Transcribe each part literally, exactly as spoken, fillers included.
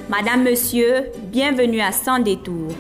Madame, Monsieur, bienvenue à Sans Détour.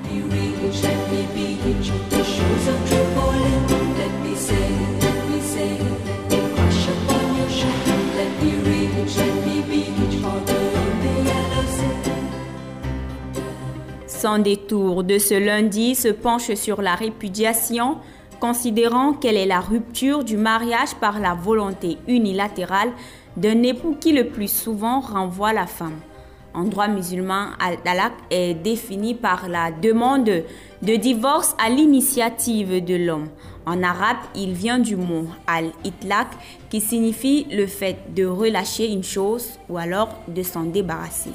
Sans Détour de ce lundi se penche sur la répudiation, considérant qu'elle est la rupture du mariage par la volonté unilatérale d'un époux qui le plus souvent renvoie la femme. En droit musulman, al-talaq est défini par la demande de divorce à l'initiative de l'homme. En arabe, il vient du mot al-itlaq qui signifie le fait de relâcher une chose ou alors de s'en débarrasser.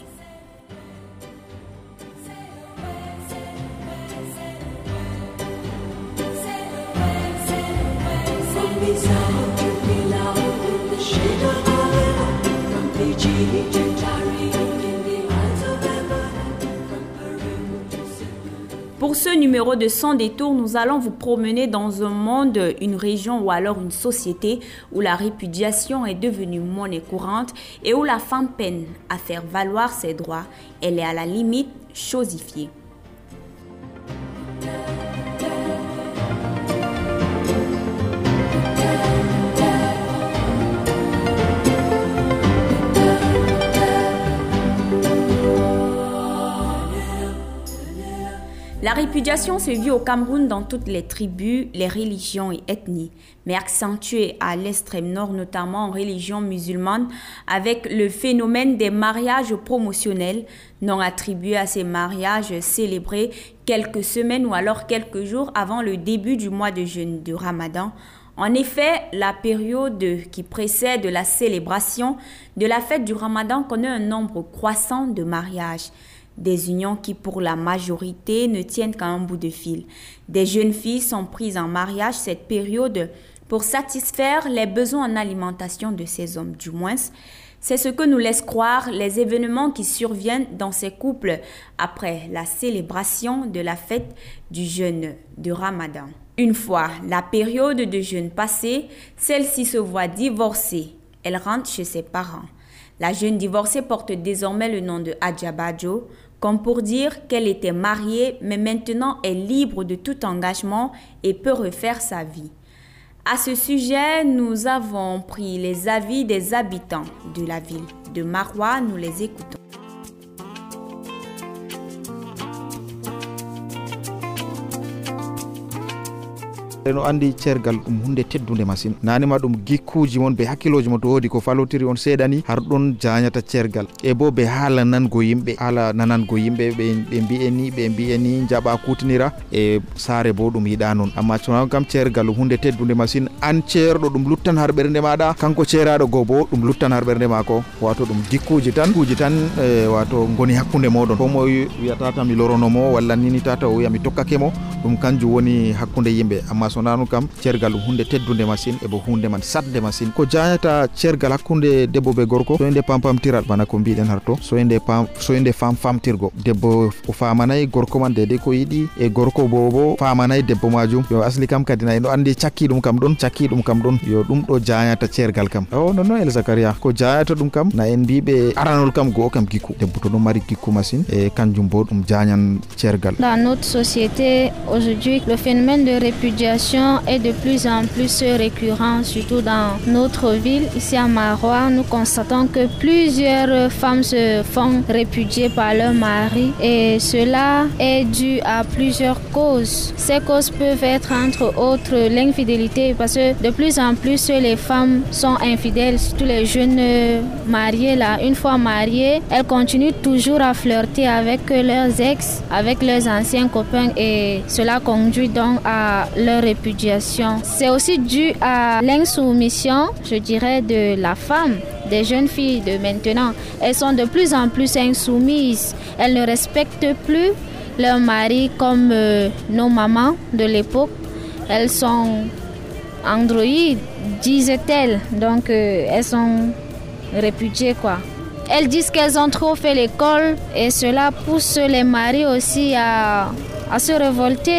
Pour ce numéro de Sans Détour, nous allons vous promener dans un monde, une région ou alors une société où la répudiation est devenue monnaie courante et où la femme peine à faire valoir ses droits. Elle est à la limite chosifiée. La répudiation se vit au Cameroun dans toutes les tribus, les religions et ethnies, mais accentuée à l'extrême nord, notamment en religion musulmane, avec le phénomène des mariages promotionnels, non attribués à ces mariages célébrés quelques semaines ou alors quelques jours avant le début du mois de jeûne de Ramadan. En effet, la période qui précède la célébration de la fête du Ramadan connaît un nombre croissant de mariages. Des unions qui, pour la majorité, ne tiennent qu'à un bout de fil. Des jeunes filles sont prises en mariage cette période pour satisfaire les besoins en alimentation de ces hommes. Du moins, c'est ce que nous laissent croire les événements qui surviennent dans ces couples après la célébration de la fête du jeûne de Ramadan. Une fois la période de jeûne passée, celle-ci se voit divorcée. Elle rentre chez ses parents. La jeune divorcée porte désormais le nom de Adjabajo, comme pour dire qu'elle était mariée, mais maintenant est libre de tout engagement et peut refaire sa vie. À ce sujet, nous avons pris les avis des habitants de la ville de Maroua. Nous les écoutons. no andi cergal dum hunde teddude masine nanima dum gikkuji mon be hakkiloji mon to wodi ko falotiri on sedani har don jaanyata cergal e bo be hala nan go yimbe hala nanan go yimbe be be bi'eni be bi'eni jaba kutinira e sare bo dum yida non amma to kam cergal hunde teddude masine an cerdo dum luttan har bernde maada kanko cerado go bo dum luttan har bernde mako wato dum gikkuji tan kuji tan e wato ngoni hakkunde modon ko mo wi'ata ta mi lorono mo walla nini tata o yami tokkake mo dum kanju woni hakkunde yimbe amma sonanu kam cergal hunde teddude machine e bo hunde man sadde machine ko jaayata cergal hakkunde debbo be gorko so ende pampamtiral bana ko biiden harto so ende pam so ende fam famtirgo debbo o famanay gorko man dede ko yidi e gorko bobo famanay debbo majum yo asli kam kadina no andi cakki dum kam don cakki dum kam don yo dum do jaayata cergal kam o non non El Zakaria ko jaayata dum kam na en bibe aranol kam go kam giku debbo to do mari giku machine e kanjum bo dum jaanyan cergal. Dans notre société aujourd'hui, le phénomène de répudiation est de plus en plus récurrent, surtout dans notre ville. Ici à Maroua, nous constatons que plusieurs femmes se font répudier par leur mari et cela est dû à plusieurs causes. Ces causes peuvent être entre autres l'infidélité, parce que de plus en plus les femmes sont infidèles, surtout les jeunes mariées là. Une fois mariées, elles continuent toujours à flirter avec leurs ex, avec leurs anciens copains et cela conduit donc à leur répudiation. C'est aussi dû à l'insoumission, je dirais, de la femme. Des jeunes filles de maintenant, elles sont de plus en plus insoumises. Elles ne respectent plus leur mari comme euh, nos mamans de l'époque. Elles sont androïdes, disaient-elles. Donc euh, elles sont répudiées quoi. Elles disent qu'elles ont trop fait l'école et cela pousse les maris aussi à, à se révolter.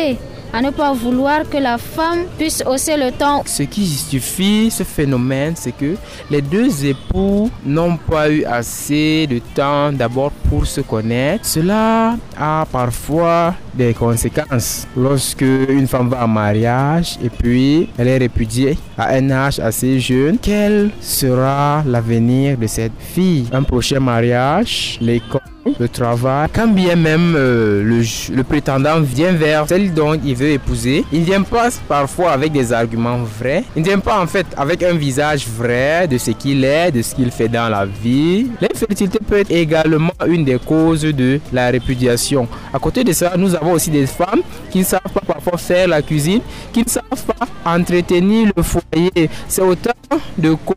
à ne pas vouloir que la femme puisse hausser le ton. Ce qui justifie ce phénomène, c'est que les deux époux n'ont pas eu assez de temps d'abord pour se connaître. Cela a parfois des conséquences. Lorsque une femme va en mariage et puis elle est répudiée à un âge assez jeune, quel sera l'avenir de cette fille? Un prochain mariage, l'école, le travail, quand bien même euh, le, le prétendant vient vers celle dont il veut épouser, il ne vient pas parfois avec des arguments vrais, il ne vient pas en fait avec un visage vrai de ce qu'il est, de ce qu'il fait dans la vie. L'infertilité peut être également une des causes de la répudiation. À côté de ça, nous avons aussi des femmes qui ne savent pas parfois faire la cuisine, qui ne savent pas entretenir le foyer. C'est autant de causes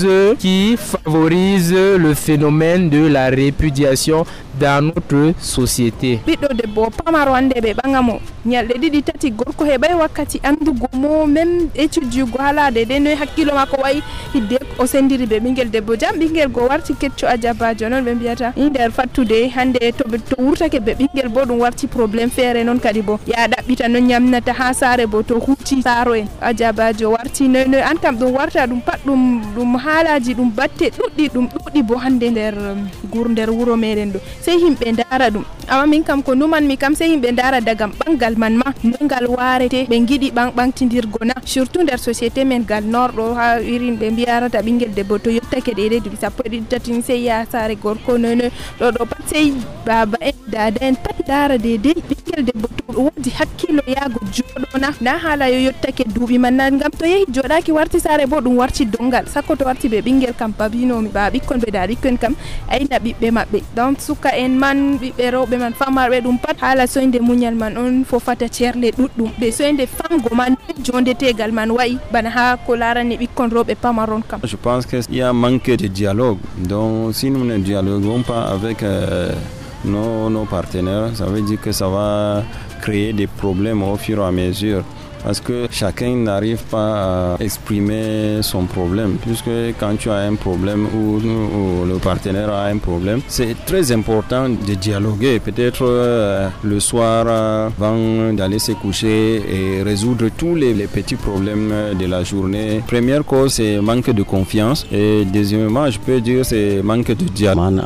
qui favorise le phénomène de la répudiation dans notre société. Biɗɗo debbo pamaro hande ɓe ɓagamo ñalɗe ɗiɗi tati gorko heɓai wakkati andugo mo même étudiugo halade de noyi hakkilo makko wayi hidde o sendiri ɓe ɓinguel debbo jam ɓinguel go warti kecco ajabajo noon ɓe mbiyata i nder fattude hande to to wurtake ɓe ɓinguel bo ɗum warti probléme feere noon kadi bo ya ɗaɓɓita no ñamnata ha saare bo to huuti saaro en ajabajo warti noy noy an kam ɗum warta ɗum pat ɗum ɗum haalaji ɗum batte ɗuɗɗi ɗum ɗuɗɗi bo hande nder gur nder wuro meɗen ɗo sey himɓe ndara ɗum amma min kam ko numan mi kam sey himɓe ndara dagam ɓangal man ma ngal warete ɓe giɗi ɓan ɓantidirgo na surtout nder société men gal norɗo ha irin ɓe mbiyarata ɓinguel debbo to yettake ɗeɗe duuɓi sappo e ɗiɗi tati sey ya saare gorko noynoy ɗo ɗo pat sey baba en dada en pat ndara dedei ɓinguel debbo to wodi hakkilo yaago jooɗona na haala yo yettake duuɓi man na ngam to yehi jooɗaki warti saare bo ɗum warti dongal sakko to warti ɓe ɓinguel kam babinomi ba ɓikkon ɓe da ɓikkon kam ayna ɓiɓɓe maɓɓe donc suka en man ɓiɓɓe rewɓe man famarɓe ɗum pat haala soyde muñal man on fofata ceerle ɗuɗɗum ɓe soyde famgo man jondetegal man wayi bana ha ko larani ɓikkon rewɓe pamaron kam. Je pense qu'il y a un manque de dialogue, donc si nous ne dialoguons pas avec euh, nos, nos partenaires, ça veut dire que ça va créer des problèmes au fur et à mesure. Parce que chacun n'arrive pas à exprimer son problème. Puisque quand tu as un problème ou, ou le partenaire a un problème, c'est très important de dialoguer. Peut-être euh, le soir, euh, avant d'aller se coucher et résoudre tous les, les petits problèmes de la journée. Première cause, c'est manque de confiance. Et deuxièmement, je peux dire, c'est manque de dialogue.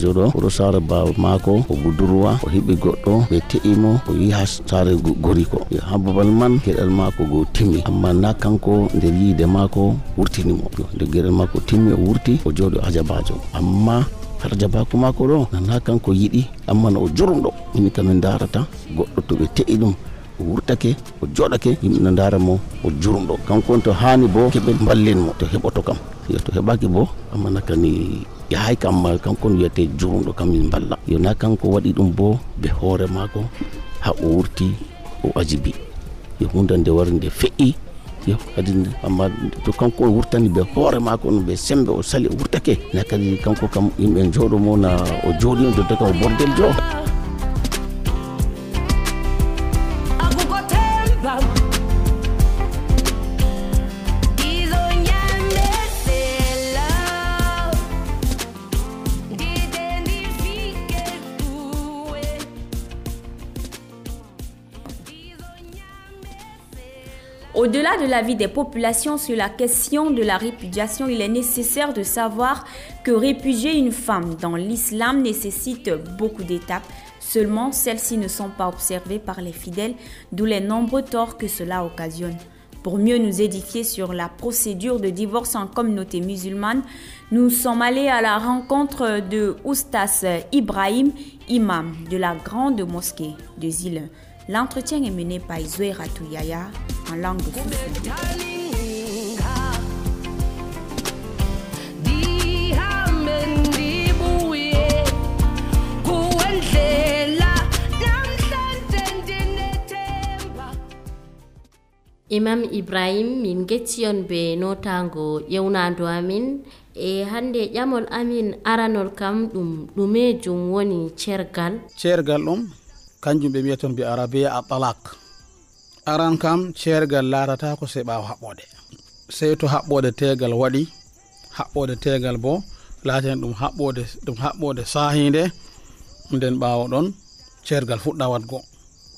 Gerel mako go timmi amma na kanko nder yiide mako wurtinimo de gerel mako timmi o wurti o jodo ajabajo amma harjabako mako do na kanko yidi amma no jurumdo min kam ndarata goddo to be te'i dum o wurtake o jodake yimbe na ndara mo o jurumdo kanko to hani bo kebe ballen mo to heboto kam yo to hebaki bo amma nakani ya hay kam kanko yete jurumdo kam min balla yo na kanko wadi dum bo be hoore mako ha o wurti o ajibi yo hundande warnde fe'i yo kadi amma to kanko wurtani be hoore mako no be sembe o sali wurtake na kadi kanko kam yimbe jodo mo na o jodi on do daga o bordel jo. Au-delà de l'avis des populations sur la question de la répudiation, il est nécessaire de savoir que répudier une femme dans l'islam nécessite beaucoup d'étapes. Seulement, celles-ci ne sont pas observées par les fidèles, d'où les nombreux torts que cela occasionne. Pour mieux nous édifier sur la procédure de divorce en communauté musulmane, nous sommes allés à la rencontre de Oustas Ibrahim, imam de la grande mosquée de Zile. L'entretien est mené par Zoé Ratouyaya en langue de Foufou. Imam Ibrahim min gettion be notango yewnando amin e hande ƴamol amin aranol kam ɗum ɗumejum woni cergal cergal ɗum kanjum ɓe wiyaton bi arabiya a talak aran kam cergal larata ko se ɓawo haɓɓode sey to haɓɓode tegal waɗi haɓɓode tegal bo laten ɗum haɓɓode ɗum haɓɓode sahinde nden ɓawo ɗon cergal fuɗɗa wadgo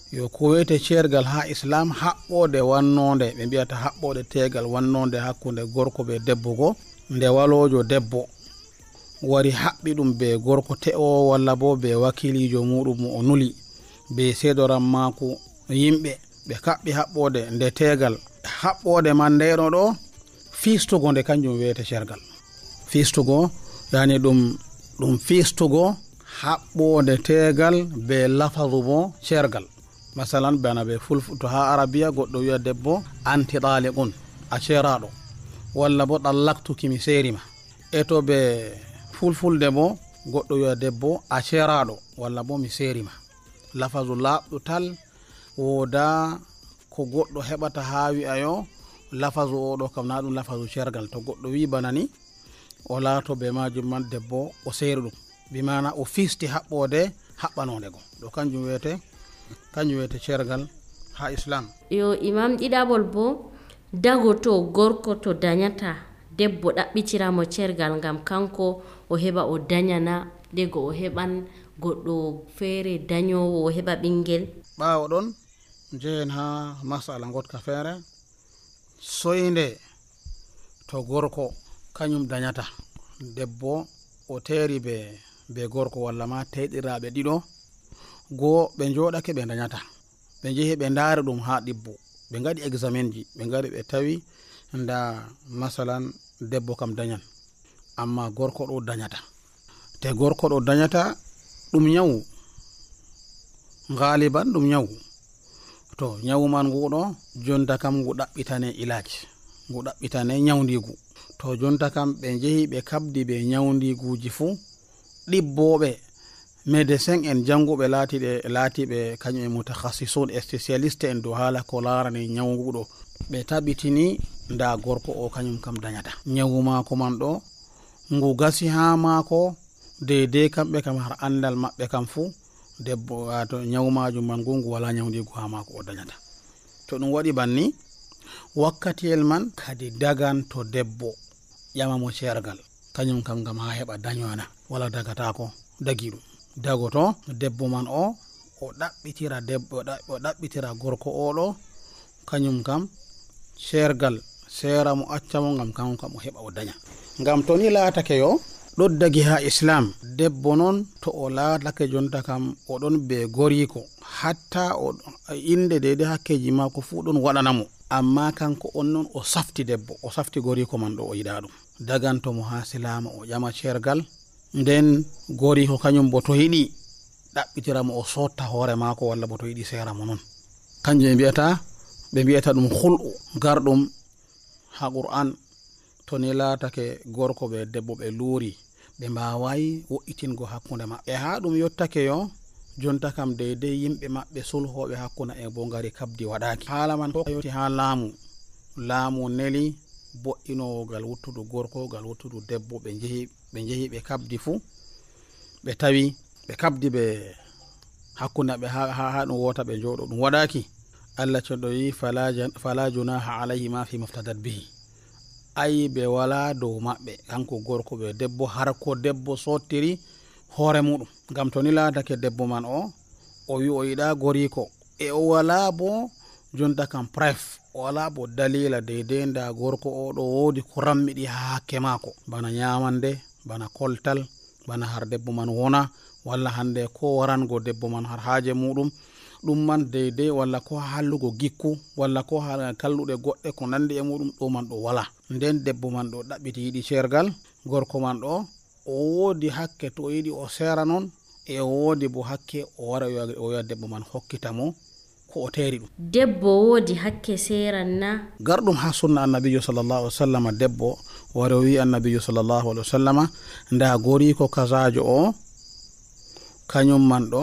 yo ko wiyete ceergal ha islam haɓɓode wannode ɓe mbiyata haɓɓode tegal wannode hakkunde gorko be debbo go nde walojo debbo wari haɓɓi ɗum be gorko te'o walla bo be wakilijo muɗum o nuli be seedoran mako yimɓe ɓe kaɓɓi haɓɓode nde tegal haɓɓode man ndeɗo ɗo fistugo nde kanjum wiyete ceergal fistugo yani ɗum ɗum fistugo haɓɓode tegal be lafazu bo ceergal masalan bana be fulfu to ha arabiya goɗɗo wiya debbo anti ɗaliqun a ceeraɗo walla bo ɗallaktuki mi seerima e to be fulfulde bo goɗɗo wiya debbo a ceeraɗo walla bo mi seerima lafazu laaɓɗu tal woda ko goɗɗo heɓata ha wi'a yo lafazu oɗo kam na ɗum lafazu ceergal to goɗɗo wi bana ni o laato be majum man debbo o seeri ɗum bimana o fisti haɓɓode haɓɓanode go ɗo kanjum wiyete kanjum wiyete ceergal ha islam. Yo imam ɗiɗaɓol bo dago to gorko to dañata debbo ɗaɓɓitiramo ceergal ngam kanko o heɓa o dañana dego o heɓan goɗɗo feere dañowo o heɓa ɓingel. ɓawo ɗon jehen ha masala gotka feere soyde to gorko kañum dañata debbo o teeri be be gorko walla ma teyɗiraɓe ɗiɗo goo ɓe joɗake ɓe dañata ɓe jeehi ɓe ndaari ɗum ha ɗibbo ɓe gaɗi examen ji ɓe ngari ɓe tawi nda masalan debbo kam dañan amma gorko ɗo dañata te gorko ɗo dañata ɗum nyawu ngaliban ɗum nyawu to nyawu man nguɗo jonta kam ngu ɗaɓɓitane ilaaj ngu ɗaɓɓitane nyawdigu to jonta kam ɓe jeehi ɓe kabdi ɓe nyawdiguji fuu ɗibboɓe médecin en janguɓe laatiɓe laatiɓe kañum e mutakhasisun e spécialiste en dow haala ko larani nyawguɗo ɓe tabitini nda gorko o kañum kam dañata nyawu mako man ɗo ngu gasi ha mako deydey kamɓe kam har andal maɓɓe kam fuu debbo wato nyawu majum man ngu ngu wala nyawdigu ha mako o dañata to ɗum waɗi banni wakkatiyel man kadi dagan to debbo ƴamamo ceergal kañum kam ngam ha heɓa dañona wala dagatako dagi ɗum dagoto debbo man o o ɗaɓɓitira debbo o ɗaɓɓitira gorko oɗo kañum kam ceergal seera mo accamo ngam kanko kam o heɓa o daña ngam to ni laatake yo ɗo dagi ha islam debbo noon to o laatake jonta kam oɗon be goriko hatta o inde deydey hakkeji mako fuu ɗon waɗanamo amma kanko on noon o safti debbo o safti goriko man ɗo o yiɗa ɗum dagantomo ha silama o ƴama ceergal nden goriko kañum bo to yiɗi ɗaɓɓitiramo o sotta hoore mako walla bo to yiɗi seeramo noon kanjum ɓe mbiyata ɓe mbiyata ɗum hulɗu garɗum ha qur'an to ni laatake gorko ɓe debbo ɓe luuri ɓe mbawayi wo'itingo hakkunde maɓɓe ha ɗum yottake yo jonta kam deydey yimɓe maɓɓe sulhoɓe hakkuna e bo ngari kabdi waɗaki haala man yoti ha laamu laamu neli bo'inowogal wuttudu gorko gal wuttudu debbo ɓe jehi ɓe jehi ɓe kabdi fuu ɓe tawi ɓe kabdi ɓe hakkunde ɓe ha ha ɗum wota ɓe jooɗo ɗum waɗaki allah coɗo yi fala junaha alayhima fi maftadat bihi ayi ɓe wala dow maɓɓe kanko gorko ɓe debbo har ko debbo sottiri hoore muɗum ngam to ni laatake debbo man o o wi o yiɗa goriko e o wala bo jonta kam pref o wala bo dalila deydey nda gorko o ɗo woodi ko rammiɗi ha hakke mako bana nyamande bana koltal bana har debbo man wona walla hande ko warango debbo man har haaje muɗum ɗum man deydey walla ko hallugo gikku walla ko ha kalluɗe goɗɗe ko nandi e muɗum ɗo man ɗo wala nden debbo man ɗo ɗaɓɓiti yiɗi ceergal gorko man ɗo o woodi hakke to o yiɗi o seera noon e o woodi bo hakke o wara o wiya debbo man hokkita mo ko o teeri ɗum debbo woodi hakke seeran na garɗum ha sunna annabijo sallllahu alih wa sallam debbo wari o wi annabijo sallllahu alih wa sallama nda goriko kasajo o kañum man ɗo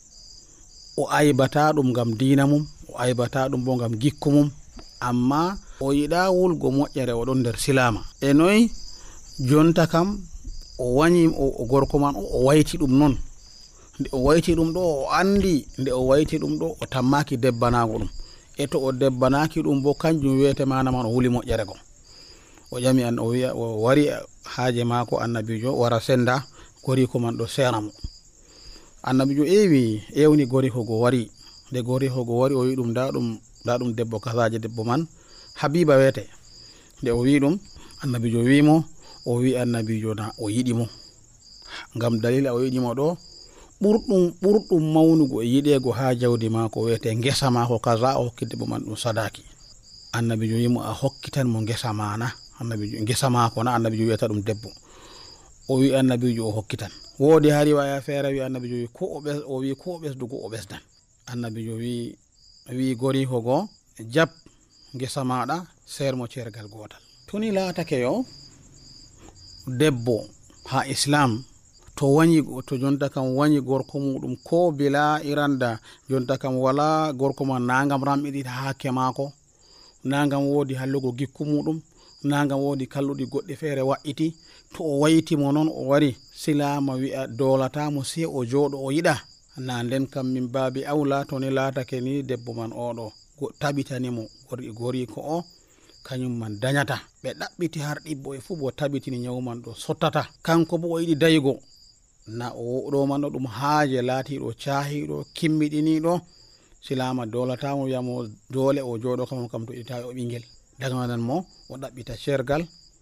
o aybata ɗum ngam diina mum o aybata ɗum bo ngam gikku mum amma o yiɗa wulgo moƴƴere o ɗon nder silama e noyi jonta kam o wañi o gorko man o wayti ɗum noon nde o wayti ɗum ɗo o andi nde o wayti ɗum ɗo o tammaki debbanago ɗum e to o debbanaki ɗum bo kanjum wiyete mana man o wuli moƴƴere go o ƴami an o wiya o wari haaje mako annabijo wara senda goriko man ɗo seramo annabijo ewi ewni goriko go wari nde gori hogo wari o wi ɗum da ɗum da ɗum debbo kasaje debbo man Habiba wete. Nde o wi ɗum annabijo wimo o wi annabijo na o yiɗimo ngam dalila o yiɗimo ɗo ɓurɗum ɓurɗum mawnugo e yiɗego ha jawdi mako wete ngesa mako kaza o hokki debbo man ɗum sadaki. Annabijo wimo a hokkitan mo ngesa mana annabijo ngesa mako na annabijo wiyata ɗum debbo o wi annabijo o hokkitan. Wodi hari waya feere wi annabijo wi ko o ɓes o wi ko o ɓesdugo o ɓesdan. Annabijo wi wi gori hogo jab ngesa maɗa sermo cergal gotal. Toni laatake yo debbo ha islam to wañi to jonta kam wañi gorko muɗum ko bila iranda jonta kam wala gorko man nangam ramɗiɗi hakke mako nangam wodi hallugo gikku muɗum nangam wodi kalluɗi goɗɗi feere wa'iti to o waytimo noon o wari silama wi'a dolatamo se o jooɗo o yiɗa na nden kam min baabi awla to ni laatake ni debbo man oɗo tabitanimo gori gori ko o kañum man dañata ɓe ɗaɓɓiti har ɗibbo e fuu bo tabitini nyawman ɗo sottata kanko bo o yiɗi daygo na o ɗo man ɗo ɗum haaje laatiɗo caahiɗo kimmiɗiniɗo silama dolatamo wiyamo dole o jooɗo kam kam to itta o ɓingel daga nan mo o ɗaɓɓita cergal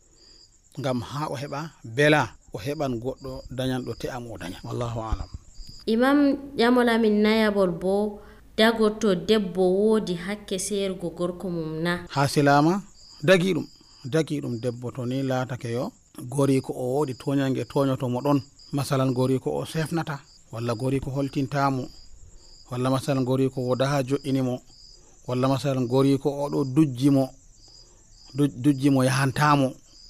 ngam ha o heɓa bela o heɓan goɗɗo dañanɗo te'am o daña. Wallahu alam. Imam ƴamolamin nayabol bo dago to debbo woodi hakke seergo gorko mum na ha silama dagi ɗum dagi ɗum debbo to ni laatake yo gori ko o woodi toñange toñoto mo ɗon masalan gori ko o sefnata walla gori ko holtintamo walla masalan gori ko woda ha jo'inimo walla masalan gori ko o ɗo dujjimo dujjimo yahantamo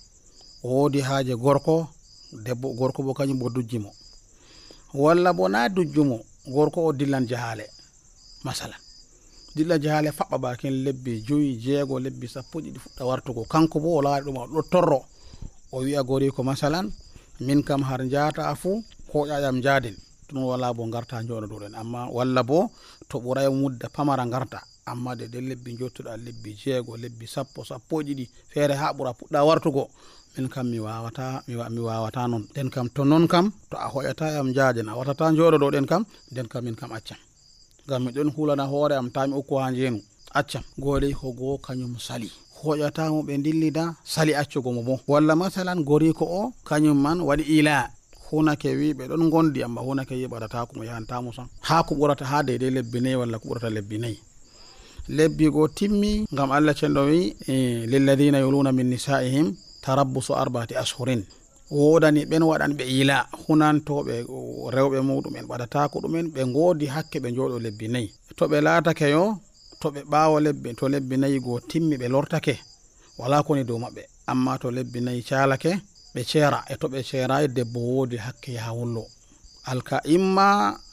o woodi haaje gorko debbo gorko bo kañum bo dujjimo walla bo na dujjumo gorko o dillan jahale masalan dilla jahale faɓɓa bakin lebbi joyi jeego lebbi sappo ɗiɗi fuɗɗa wartugo kanko bo o laari ɗum ɗo torro o wi'a gori ko masalan min kam har jata fuu ko ƴaƴam jaden ɗum wala bo garta joɗo ɗoɗen amma walla bo to ɓuray mudda pamara garta amma de de lebbi jottuɗa lebbi jeego lebbi sappo sappo ɗiɗi feere ha ɓura puɗɗa wartugo min kam mi wawata mi wawata noon den kam to noon kam to a hoƴata yam jaden a watata joɗo ɗo ɗen kam den kam min kam accam ngam mi ɗon hulana hoore am tami ukko ha jeenu accam gori ko goo kañum sali hoƴatamo ɓe dillida sali accugo mo bo walla masalan gori ko o kañum man waɗi ila hunake wi ɓe ɗon gondi amma hunake yiɓatata ko mo yahantamo sam ha ko ɓurata ha deydey lebbi nayyi walla ko ɓurata lebbi nayyi lebbi go timmi ngam Allah cenɗo wi lilladina yuluna min nisaihim tarabbusu arba'ati ashhurin wodani ɓen waɗan ɓe ila hunantoɓe rewɓe muɗum en ɓaɗata ko ɗumen ɓe godi hakke ɓe jooɗo lebbi nayyi to ɓe laatake yo to ɓe ɓaawo lebbi to lebbi nayyi go timmi ɓe lortake wala koni dow maɓɓe amma to lebbi nayyi calake ɓe ceera e to ɓe ceerayi debbo woodi hakke yaha wullo alka imma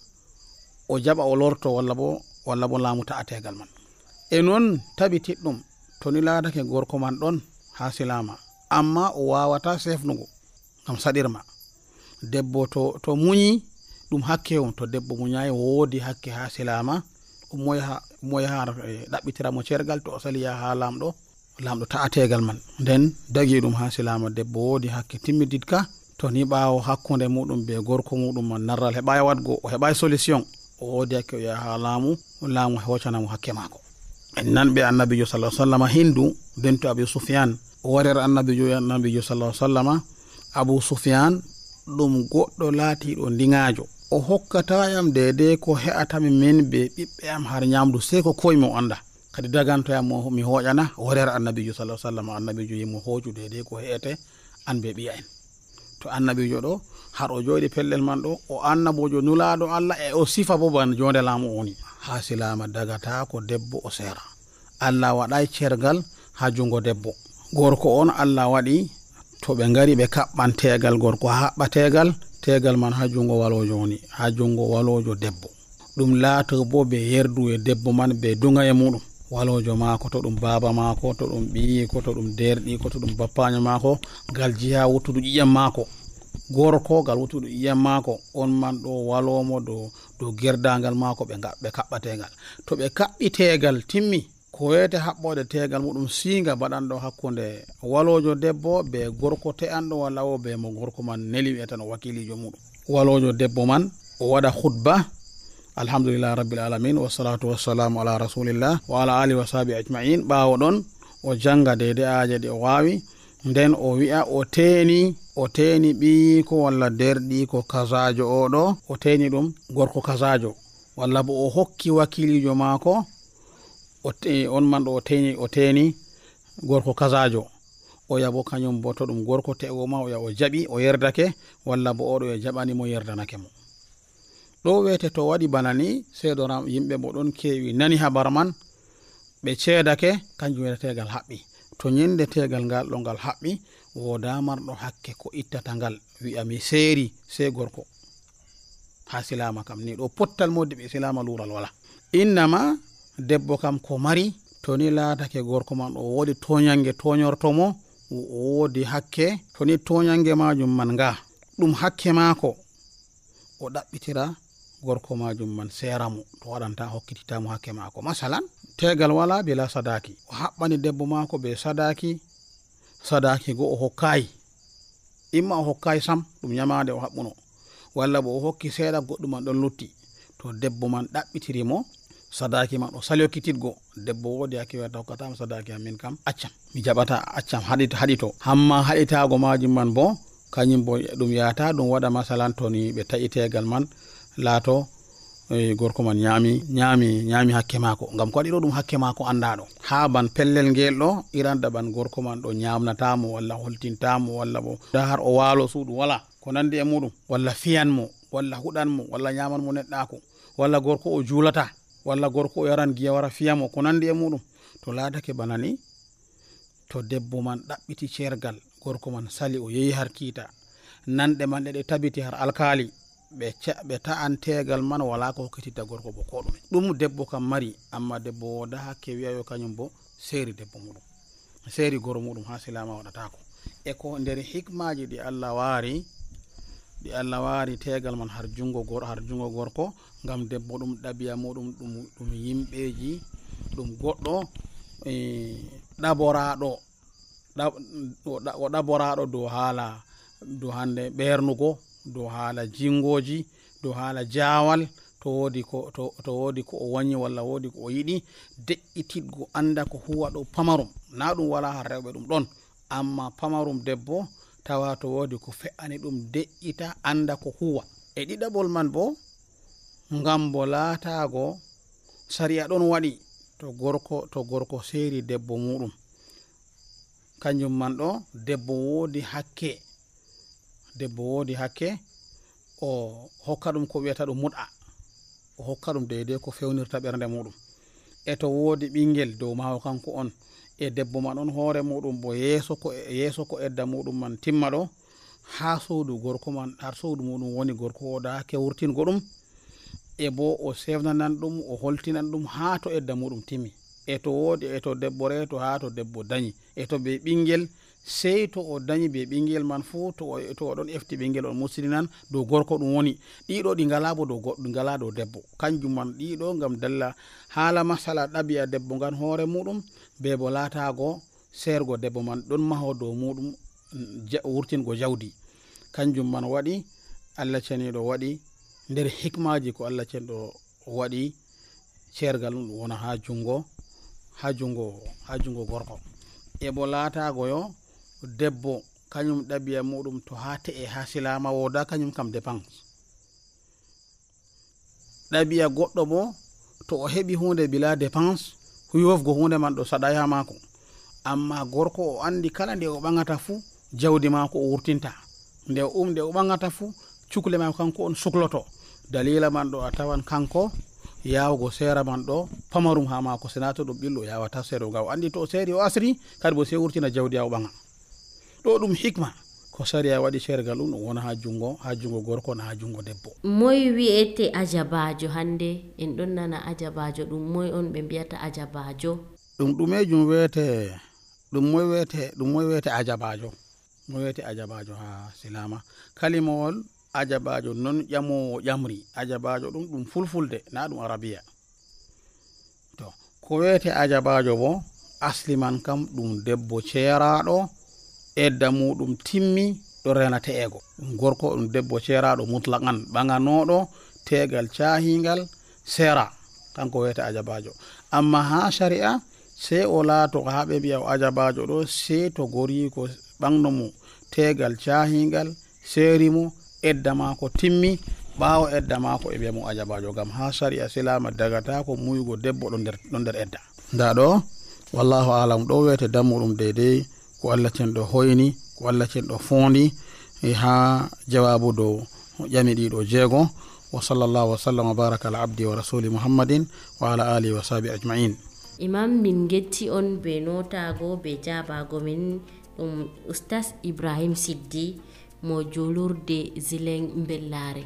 o jaɓa o lorto walla bo walla bo laamu ta'ategal man e noon tabitiɗɗum to ni laatake gorko man ɗon ha silama amma o wawata sefnugo ngam saɗirma debbo to to muñi ɗum hakke on to debbo muñayi woodi hakke ha silama ummoyaha ummoyaha ɗaɓɓitiramo cergal to o sali yaha ha lamɗo lamɗo ta'ategal man nden dagi ɗum ha silama debbo woodi hakke timmididka to ni ɓawo hakkunde muɗum be gorko muɗum man narral heɓayi wadgo o heɓayi solution o woodi hakke o yaha ha laamu laamu hocanamo hakke mako en nanɓe annabijo sallah sallam hindu bentu abu sufyan o warir annabijo annabijo sallah sallama abu sufyan ɗum goɗɗo laatiɗo ndiŋajo o hokkatayam dede ko he'atami min be ɓiɓɓe am har ñamdu sey ko koymi o anda kadi dagantoyam mo mi hoƴana o warir annabijo sallah sallam annabijo yimo hooju dede ko he'ete an be ɓiya en to annabijo ɗo har o jooɗi pellel man ɗo o annabojo nulaɗo Allah e o sifa bo ban jonde laamu oni ha silama dagata ko debbo o seera Allah waɗay cergal ha jungo debbo gorko on Allah waɗi to ɓe ngari ɓe kaɓɓan tegal gorko ha haɓɓa tegal tegal man ha jungo walojo woni ha jungo walojo debbo ɗum laato bo ɓe yerdu e debbo man ɓe dunga e muɗum walojo maako to ɗum baba maako to ɗum ɓiyi ko to ɗum derɗi ko to ɗum bappaño maako gal jiha wuttudu ƴiyam maako gorko gal wuttudu ƴiyam maako on man ɗo walomo dow dow gerdagal maako ɓe ɓe kaɓɓa tegal to ɓe kaɓɓi tegal timmi ko wete haɓɓode tegal muɗum singa baɗanɗo hakkunde walojo debbo be gorko te'anɗo walla o be mo gorko man neli wi'etano wakilijo muɗum walojo debbo man o waɗa khutba alhamdulillah rabbil alamin wassalatu wassalamu ala rasulillah wa ala alihi wa sahbi ajma'in. ɓawo ɗon o janga dede aje ɗi o wawi, nden o wi'a o teeni o teeni ɓiyiko walla derɗi ko kasajo oɗo, o teeni ɗum gorko kasajo, walla bo o hokki wakilijo maako on man ɗo o teeni o teeni gorko kasajo, o yabo kañum bo to ɗum gorko te'o ma o ya o jaɓi o yerdake, walla bo oɗo e jaɓani mo yerdanake mo. ɗo wete to waɗi bana ni seedoram yimɓe bo ɗon kewi nani habar man, ɓe ceedake, kanjum wiyete tegal haɓɓi. to ñinde tegal ngal ɗo ngal haɓɓi, woda marɗo hakke ko ittata ngal wi'a mi seeri sey gorko. ha silama kam ni ɗo pottal modde ɓe silama lural wala. innama debbo kam ko mari to ni laatake gorko man o wodi toñange toñortomo, o wodi hakke, to ni toñange majum man nga ɗum hakke maako, o ɗaɓɓitira gorko majum man seramo to waɗanta hokkititamo hakke maako. masalan tegal wala bila sadaki, o haɓɓani debbo maako be sadaki, sadaki go o hokkayi, imma o hokkayi sam ɗum nyamade o haɓɓuno, walla bo o hokki seeɗa goɗɗum man ɗon lutti, to debbo man ɗaɓɓitirimo sadaki man o sali hokkititgo, debbo wodi hakke wiyata hokkatama sadaki amin kam accam, mi jaɓata accam haɗito haɗito hamma haɗitago majum man bo kañum bo ɗum yata ɗum waɗa masalan to ni ɓe taƴi tegal man laato e gorko man ñaami ñaami ñaami hakke maako, ngam ko waɗi ɗo ɗum hakke maako andaɗo, ha ban pellel ngel ɗo iranda ban gorko man ɗo ñamnatamo walla holtintamo, walla bo da har o waalo suudu wala ko nandi e muɗum, walla fiyanmo, walla huɗanmo, walla ñamanmo neɗɗako, walla gorko o juulata, walla gorko o yaran giya wara fiyamo, ko nandi e muɗum. to laatake bana ni, to debbo man ɗaɓɓiti cergal, gorko man sali o yehi har kiita, nanɗe man ɗe ɗe tabiti har alkali, ɓe ta'an tegal man wala ko hokkititta gorko bo ko ɗume. ɗum debbo kam mari, amma debbo woda hakke wiyayo kañum bo seeri debbo muɗum, seeri goro muɗum ha silama waɗatako. e ko nder hikmaji ɗi allah waari ɗi allah waari tegal man har jungo gor har jungo gorko, ngam debbo ɗum ɗabiya muɗum ɗum ɗum yimɓeji, ɗum goɗɗo e ɗaboraɗo o ɗaboraɗo dow haala dow hande ɓernugo, dow haala jingoji, dow haala jawal, to wodi ko to, to wodi ko o wañi walla wodi ko o yiɗi, de'ititgo anda ko huwa ɗo pamarum, na ɗum wala har rewɓe ɗum ɗon, amma pamarum debbo tawa to wodi ko fe'ani ɗum de'ita anda ko huwa. e ɗiɗaɓol man bo ngam bo laatago sariya ɗon waɗi to gorko to gorko seeri debbo muɗum, kanjum man ɗo debbo wodi hakke, debbo wodi hakke o hokka ɗum ko wiyata ɗum muɗa, o hokka ɗum deydey ko fewnirta ɓernde muɗum. e to wodi ɓingel dow mawo kanko on, e debbo man on hoore muɗum bo yeeso ko yeeso ko edda muɗum man timma ɗo, ha suudu gorko man har suudu muɗum woni gorko woda hakke wurtingo ɗum, e bo o sefnanan ɗum, o holtinan ɗum ha to edda muɗum timmi. e to wodi e to debbo reeto ha to debbo dañi, e to be ɓingel sey to o dañi be ɓingel man fuu to to oɗon efti ɓingel on muslinan dow gorko ɗum woni. ɗiɗo ɗi ngala bo dow goɗɗo ngala dow debbo, kanjum man ɗiɗo ngam dalla haala masala ɗabi'a debbo ngan hoore muɗum, be bo laatago sergo debbo man ɗon maho dow muɗum wurtingo jawdi. kanjum man waɗi allah ceniɗo waɗi nder hikmaji ko allah ceniɗo waɗi cergal ɗum wona ha jungo ha jungo ha jungo gorko. e bo laatago yo debbo kañum ɗabi'a muɗum to ha te'e ha silama woda kañum kam dépense. ɗabi'a goɗɗo bo to o heɓi hunde bila dépense huyofgo hunde man ɗo saɗay ha mako, amma gorko o andi kala nde o ɓagata fu jawdi mako o wurtinta, nde um nde o ɓagata fu cukle mako kanko on sukloto. dalila man ɗo a tawan kanko yawgo sera man ɗo pamarum ha mako, senato ɗum ɓillo yawata seedo nga o andi to o seeri o asri kadi bo se wurtina jawdi ha o ɓaga. ɗo ɗum hikma ko sariya waɗi cergal ɗum ɗum wona ha jungo ha jungo gorko na ha jungo debbo. moy wi'ete ajabajo hande? en ɗon nana ajabajo, ɗum moy on ɓe mbiyata ajabajo? ɗum ɗumejum wiyete ɗum moy wiyete ɗum moy wiyete ajabajo, moy wiyete ajabajo ha silama. kalimawol ajabajo non ƴamowo ƴamri, ajabajo ɗum ɗum fulfulde na ɗum arabiya. to ko wiyete ajabajo bo asli man kam ɗum debbo ceeraɗo, edda muɗum timmi ɗo rena te'ego, ɗum gorko ɗum debbo ceeraɗo mutlaqan ɓaganoɗo tegal cahingal sera kanko wiyete ajabajo. Amma ha sharia sey o laato ko haɓe mbiya o ajabajo ɗo sey to gori ko ɓanno mo tegal cahingal seeri mo edda mako timmi, ɓawo edda mako e wiya mo ajabajo, gam ha sharia silama dagata ko muygo debbo ɗo nder ɗo nder edda. nda ɗo wallahu alam ɗo wiyete dammuɗum deydey ko Allah cenɗo hoyni, ko Allah cenɗo fondi e ha jawabu dow ƴami ɗiɗo jeego. wa sallallahu wa sallam wa baraka ala abdi wa rasuli muhammadin wa ala alihi wa sahbi ajma'in. Imam min getti on be notago be jabago min ɗum Ustaz Ibrahim Siddi mo julurde Zileng Mbellare.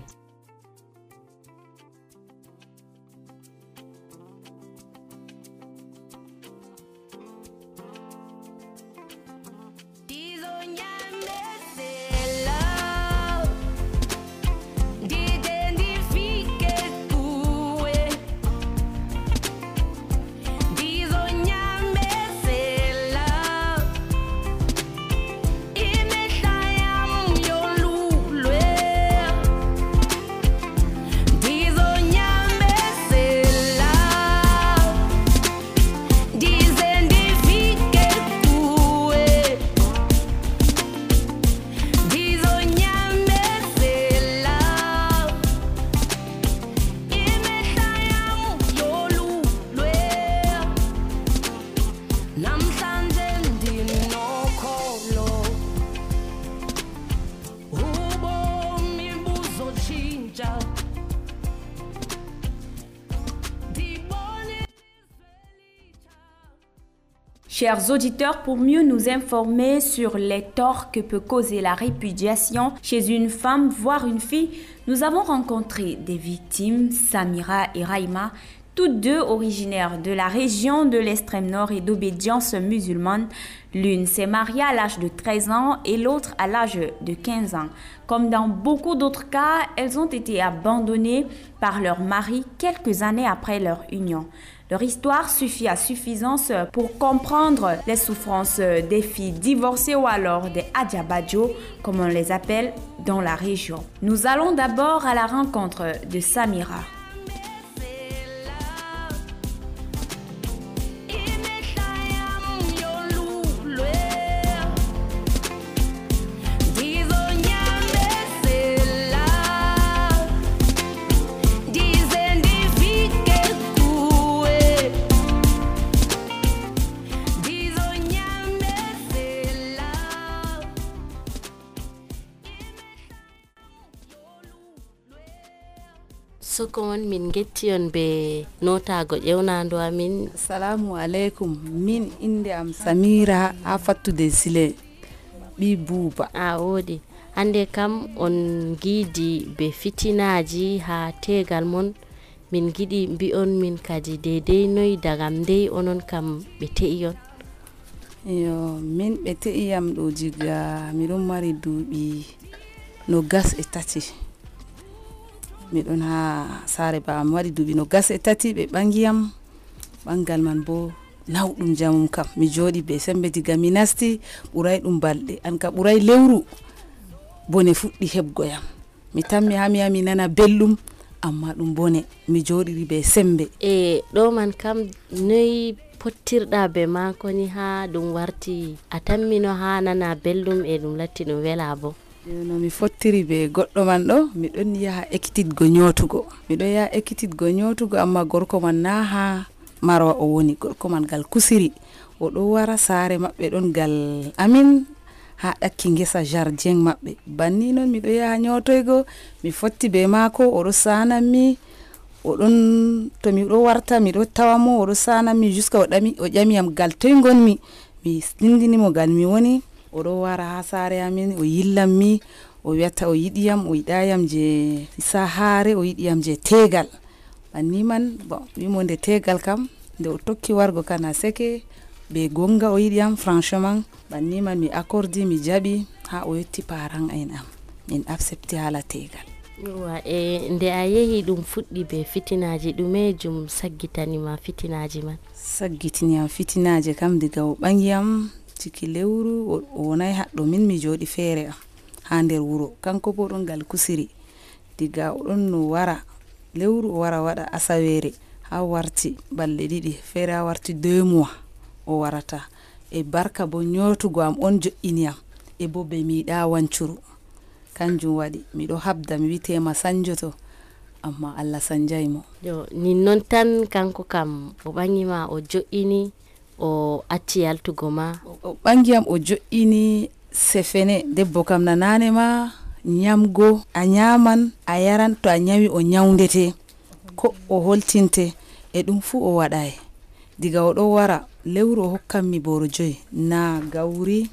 Chers auditeurs, pour mieux nous informer sur les torts que peut causer la répudiation chez une femme, voire une fille, nous avons rencontré des victimes, Samira et Raïma, toutes deux originaires de la région de l'extrême nord et d'obédience musulmane. L'une s'est mariée à l'âge de treize ans et l'autre à l'âge de quinze ans. Comme dans beaucoup d'autres cas, elles ont été abandonnées par leur mari quelques années après leur union. Leur histoire suffit à suffisance pour comprendre les souffrances des filles divorcées ou alors des adjabajo, comme on les appelle dans la région. Nous allons d'abord à la rencontre de Samira. Sokon min getti on be notago ƴewnando amin. Assalamu alaikum. Min inde am Samira ha fattude Sile ɓi Buuba. A wodi. Hande kam on giidi be fitinaji ha tegal mon. Min giɗi mbi'on min kadi deydey noy dagam ndey onon kam ɓe te'i on. Yo min ɓe te'i yam ɗo jiga miɗon mari duuɓi no gas e tati. Miɗon ha sare ba am waɗi duuɓi no gas e tati ɓe ɓangiyam. Ɓangal man bo nawɗum jamum kam mi jooɗi be sembe diga mi nasti ɓuray ɗum balɗe an ka ɓuray lewru bone fuɗɗi heɓgoyam. Mi tammi ha mi yaha mi nana belɗum amma ɗum bone mi jooɗiri be sembe. E ɗo man kam noy pottirɗa be mako ni ha ɗum warti a tammino ha nana belɗum e ɗum latti ɗum wela bo? No mi fottiri be goɗɗo man ɗo miɗon yaha ekkititgo nyotugo miɗon yaha ekkititgo nyotugo amma gorko man na ha Marwa o woni, gorko man gal kusiri o ɗo wara sare maɓɓe ɗon gal amin ha ɗakki ngesa jardin maɓɓe. Banni non miɗo yaha nyotoygo mi fotti be mako oɗo sananmi oɗon to miɗo warta miɗo tawamo oɗo sananmi jusqu'à o ɗami o ƴamiyam gal toy gonmi mi dindinimo gal mi woni. Oɗo wara ha sare amin o yillanmi o wiyata o yiɗiyam o yiɗayam je sahare o yiɗiyam je tegal. Banni man bon wimo nde tegal kam nde o tokki wargo kana seke be gonga o yiɗiyam franchement. Banni man mi accordi mi jaɓi ha o yetti parent en am min accepti hala tegal. Wa e nde a yehi ɗum fuɗɗi be fitinaji ɗume jum saggitanima fitinaji man? Saggitiniyam fitinaji kam diga o ɓangiyam ciki lewru o wonay haɗɗo min mi jooɗi feere am ha nder wuro kanko bo ɗon gal kusiri diga oɗon no wara lewru o wara waɗa asawere ha warti balɗe ɗiɗi feere ha warti deux mois o warata e barka bo nyotugo am on jo'ini am e bo be miiɗa wancuru kanjum waɗi miɗo habda mi witema sanjoto amma Allah sanjay mo yo nin non tan kanko kam o ɓangima o jo'ini o acci yaltugo ma o ɓangi am o jo'ini sefene debbo kam nanane ma nyamgo a nyaman a yaran to a nyawi o nyawndete ko o holtinte e ɗum fu o waɗay diga o ɗo wara lewru o hokkan mi boro joyi na gawri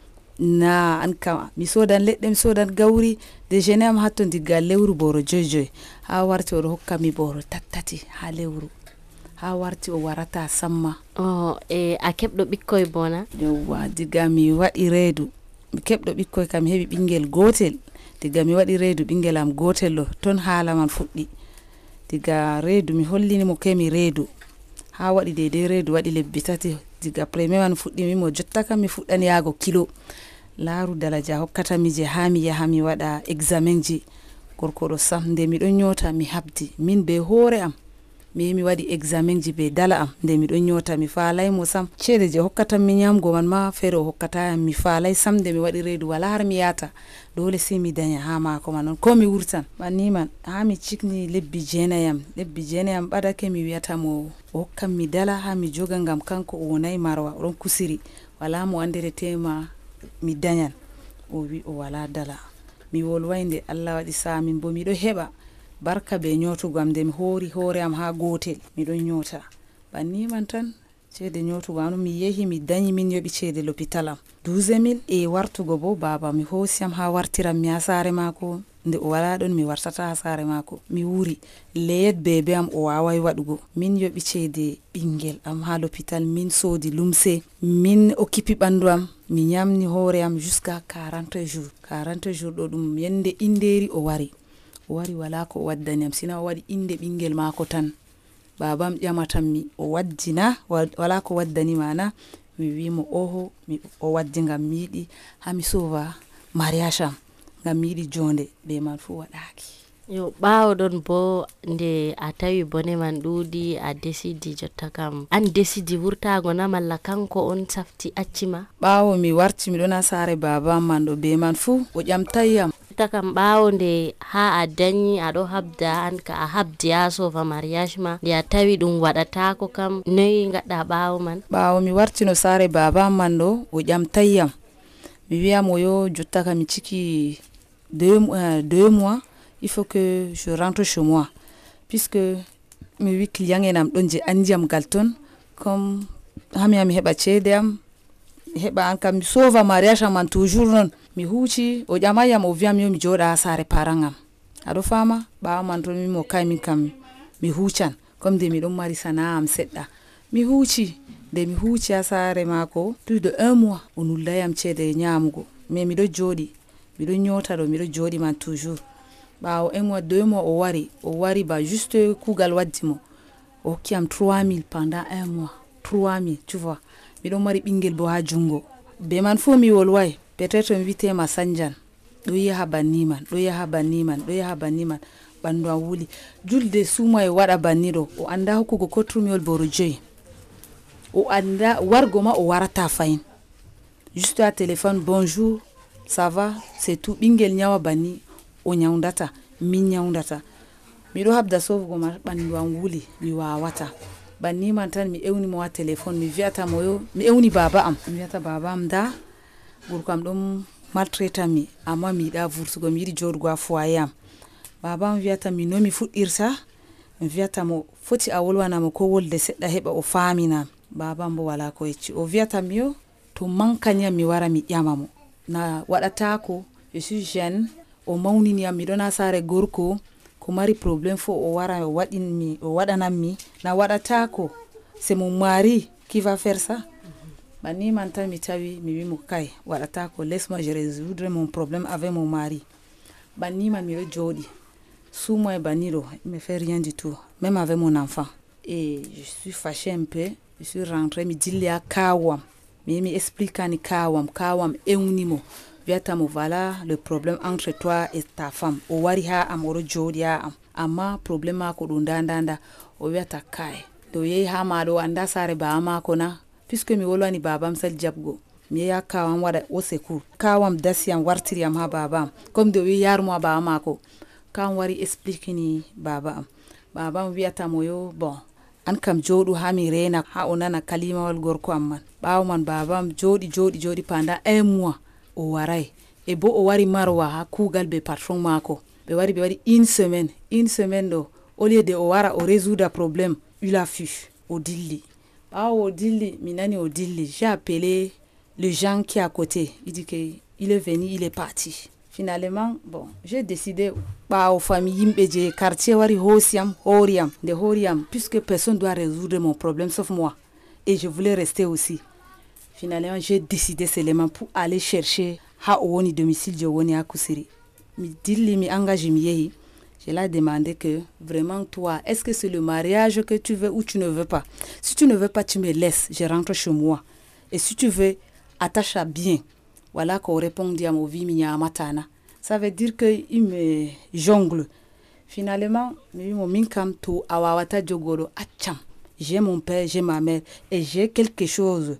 na an kam mi sodan leɗɗe mi sodan gawri déjeuner am hatto diga lewru boro joyi joyi ha warti oɗo hokka mi boro tattati ha lewru ha warti o warata samma oh, e a keɓɗo ɓikkoy bona yowwa diga mi waɗi reedu mi keɓɗo ɓikkoy kam mi heɓi ɓingel gotel diga mi waɗi reedu ɓingel am gotel ɗo ton haala man fuɗɗi diga reedu mi hollini mo kemi reedu ha waɗi deidei reedu waɗi lebbi tati diga premier man fuɗɗi mimo jotta kam mi fuɗɗani yaago kilo laaru dalaja hokkata mi je ha mi yaha mi waɗa examen ji gorko ɗo sam nde miɗon nyota mi habdi min be hoore am mi mi waɗi examen ji be dala am nde miɗon nyota mi faalay mo sam ceede je hokkata mi nyamgo man ma feere o hokkata mi faalay sam nde mi waɗi reedu wala har mi yata dole sai mi daña ha maako man non ko mi wurtan banni man ha mi cikni lebbi jeenayam lebbi jeenayam ɓadake mi wiyata mo o hokkan mi dala ha mi joga ngam kanko o wonay marwa oɗon kusiri wala mo andere tema mi dañan o wi o wala dala mi wolway nde Allah waɗi samin bo miɗo heɓa barka be nyotugo am nde mi hoori hoore am ha gotel miɗon nyota banni man tan ceede nyotugo am mi yehi mi dañi min yoɓi ceede l'hôpital am douze mille e wartugo bo baba mi hoosi am ha wartiram mi ha saare maako nde o wala ɗon mi wartata ha saare maako mi wuri leyet bebe am o waway waɗugo min yoɓi ceede ɓingel am ha l'hôpital min soodi lumse min okkipi ɓandu am mi nyamni hoore am jusqu'à quarante jours quarante jours ɗo ɗum yende inderi o wari o wari wala ko o waddani am sina o waɗi inde ɓingel maako tan babam ƴamatan mi o waddina wala ko waddani mana mi wimo oho mi o waddi ngam mi yiɗi ha mi sova mariage am ngam mi yiɗi jonde be man fu waɗaki yo ɓawo ɗon bo nde a tawi bone man ɗuuɗi a décidi jotta kam an décidi wurtago na malla kanko on safti accima ɓawo mi warti miɗon ha saare babam man ɗo be man fu o ƴamtayyam jotta kam ɓawo nde ha a dañi aɗo habda an ka a habdi ha sova mariage ma nde a tawi ɗum waɗatako kam noyi gaɗɗa ɓawo man ɓawo mi warti no saare babam man ɗo o ƴamtayyam mi wiyamo yo jotta kam mi ciki deux, euh, deux mois il faut que je rentre chez moi puisque mi wi client en am ɗon je andi am gal ton comme hami ami heɓa ceede am mi heɓa an kam mi sova mariage am man toujours non mi huuci o ƴamayyam o wiyam yo mi jooɗa ha saare parent am aɗo fama ɓawa man to mimo kay min kam mi huucan comme de miɗon mari sana'a am seɗɗa mi huuci nde mi huuci ha saare maako plus de un mois o nullayam ceede nyamugo mais miɗo jooɗi miɗo nyota ɗo miɗo jooɗi man toujours ɓawo un mois deux mois o wari o wari ba juste kugal waddi mo o hokki am trois mille pendant un mois trois mille tu vois miɗon mari ɓingel bo ha jungo be man fu mi wolway peut-être mi witema sanjan ɗo yaha banni man ɗo yaha banni man ɗo yaha banni man ɓandu am wuli julde suma e waɗa banni ɗo o anda hokkugo kotrumiyol boro joyi o anda wargo ma o warata fayin juste à téléphone bonjour ça va c'est tout ɓingel nyawa banni o nyawdata min nyawdata miɗo habda sofugo ma ɓandu am wuli mi wawata banni man tan mi ewni mo ha téléphone mi wiyata mo yo mi ewni baba am mi wiyata baba am da gorko am ɗon maltraita mi amma mi yiɗa vurtugo mi yiɗi joɗugo ha foyer am baba am wiyata mi no mi fuɗɗirta mi wiyata mo foti a wolwanamo ko wolde seɗɗa heɓa o famina baba am bo wala ko yecci o wiyata mi yo to mankani am mi wara mi ƴama mo na waɗatako je suis jeune o mawnini am miɗon ha saare gorko ko mari probléme fo o wara o waɗinmi o waɗananmi na waɗatako c'est mon mari qui va faire ça banni man tan mi tawi mi wimo kay waɗatako laisse moi je résoudre mon problème avec mon mari banni man miɗo jooɗi sumo e banni ɗo il me fait rien du tout même avec mon enfant et je suis fâché un peu je suis rentré mi dilli ha kawam mi mi expliquani kawam kawam ewnimo viatamo voilà le problème entre toi et ta femme o wari ha am oro jodi ha am amma problème mako ɗum dandanda o wiata kai do yehi ha maɗo anda sare baba mako na puisque mi wolwani babam sal jabgo mi yeya kawam waɗa o secours kawam dasiyam wartiriyam ha babam comme de wi yarmo ha baba mako kam wari explique ni baba am baba am wiyatamo yo bon an kam joɗu ha mi rena ha o nana kalimawal gorko am man ɓawo man baba am joɗi joɗi joɗi pendant un mois o waray e bo o wari marwa ha kugal be patron mako ɓe wari ɓe waɗi une semaine une semaine ɗo au lieu de o wara o résoudre problème il a fui o dilli ɓawo o dilli mi nani o dilli j'ai appelé le gens qui est à côté il dit que il est venu il est parti finalement bon j'ai décidé ɓawo famille yimɓe je quartier wari hosiyam horiyam nde horiyam puisque personne doit résoudre mon problème sauf moi et je voulais rester aussi. Finalement j'ai décidé seulement pour aller chercher ha o woni domicile je woni ha Kusiri mi dilli mi engage mi yehi. Je l'ai demandé que vraiment toi, est-ce que c'est le mariage que tu veux ou tu ne veux pas? Si tu ne veux pas, tu me laisses, je rentre chez moi. Et si tu veux, attache à bien. Voilà qu'on répondit à mon vie, matana. Ça veut dire qu'il me jongle. Finalement, j'ai mon père, j'ai ma mère et j'ai quelque chose.